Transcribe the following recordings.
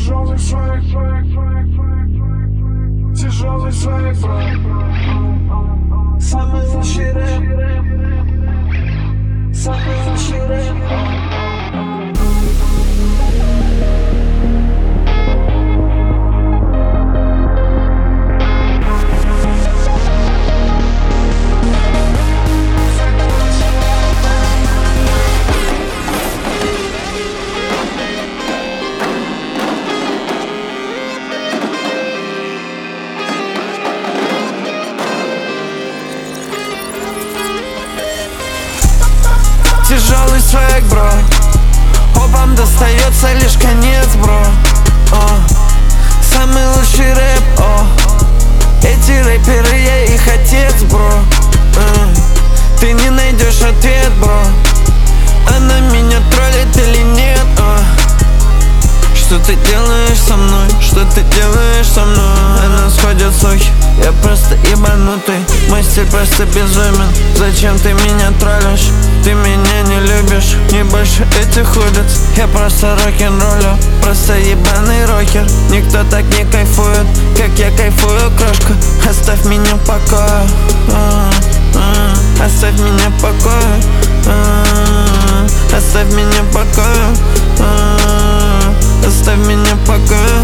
Тяжелый швейк, тяжелый швейк, самый лучший рэп, самый лучший рэп. Тяжелый свек, бро. Опам достается лишь конец, бро. Самый лучший рэп, эти рэперы, я их отец, бро. Ты не найдешь ответ, бро. Она меня троллит или нет, Что ты делаешь со мной? Что ты делаешь со мной? Она сходит слухи, я просто ебанутый. Мой стиль просто безумен. Зачем ты меня троллишь? Ты меня не любишь, не больше этих улиц. Я просто рок-н-роллю, просто ебаный рокер. Никто так не кайфует, как я кайфую, крошка. Оставь меня в покое, оставь меня в покое, оставь меня в покое, оставь меня в покое.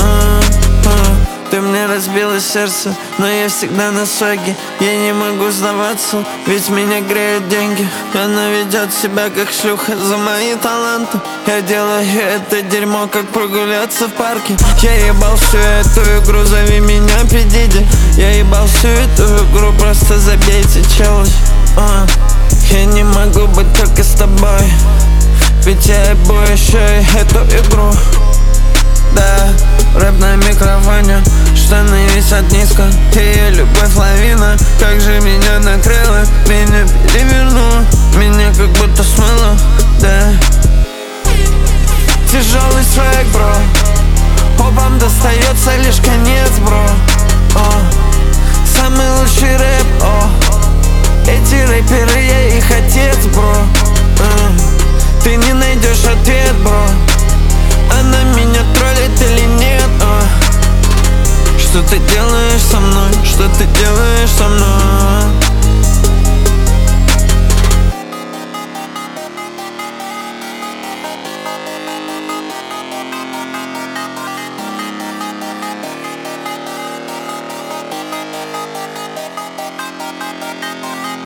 Ты мне разбила сердце, но я всегда на своге. Я не могу сдаваться, ведь меня греют деньги. Она ведет себя как шлюха за мои таланты. Я делаю это дерьмо, как прогуляться в парке. Я ебал всю эту игру, зови меня Пидиди. Я ебал всю эту игру, просто забейте челюсть. Я не могу быть только с тобой, ведь я ебу еще и эту игру. Да, рэп на микрофоне, штаны висят низко. Ее любовь лавина, как же меня накрыла. Меня перевернуло, меня как будто смыло, да. Тяжелый свек, бро. Опам достается лишь конец, бро. Самый лучший рэп, эти рэперы, я их отец, бро. Ты не найдешь ответ, бро. Она меня троллит или нет, Что ты делаешь со мной? Что ты делаешь со мной?